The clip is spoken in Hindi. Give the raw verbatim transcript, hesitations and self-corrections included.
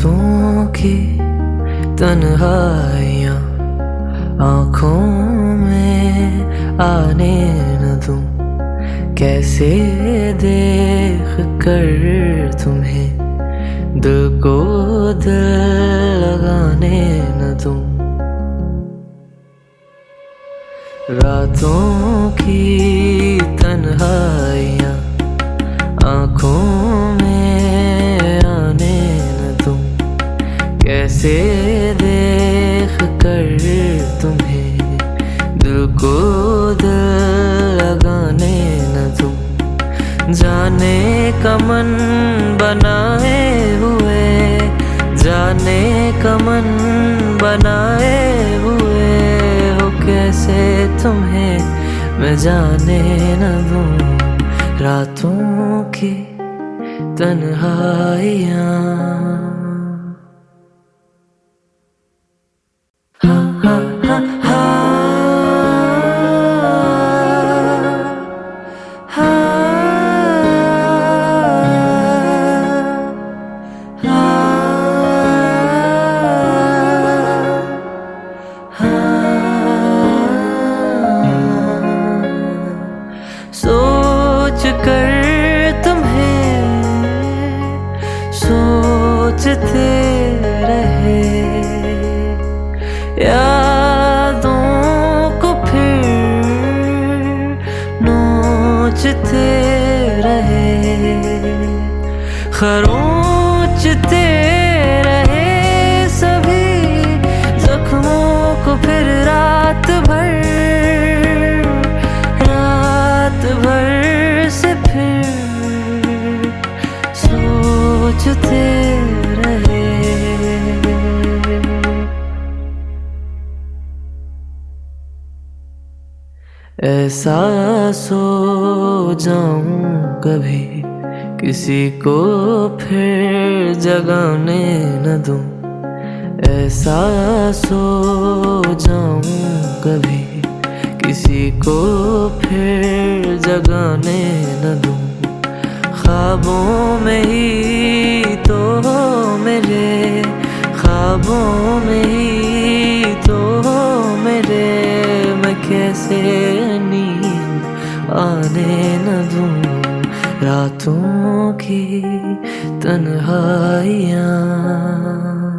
रातों की तन्हाइयाँ आँखों में आने न दूं, कैसे देख कर तुम्हें दिल को दिल लगाने न दूं। रातों की तन्हाइयाँ आँखों में आने न दूं, कैसे देख कर तुम्हें दिल को दिल लगाने न दूं। जाने का मन बनाए हुए, जाने का मन बनाए हुए हो, कैसे तुम्हें मैं जाने न दूं। रातों की तन्हाइयाँ। हा हा हा हा हा सोच कर तुम्हें सोचते रहे, यादों को फिर नोचते रहे, खरोंचते रहे सभी जख्मों को फिर रात भर, रात भर से फिर सोचते रहे। ऐसा सो जाऊं कभी किसी को फिर जगाने न दूं, ऐसा सो जाऊं कभी किसी को फिर जगाने न दूं। ख्वाबों में ही तो मेरे, ख्वाबों में ही तो मेरे, मैं कैसे नींद आने न दूं। रातों की तन्हाइयाँ।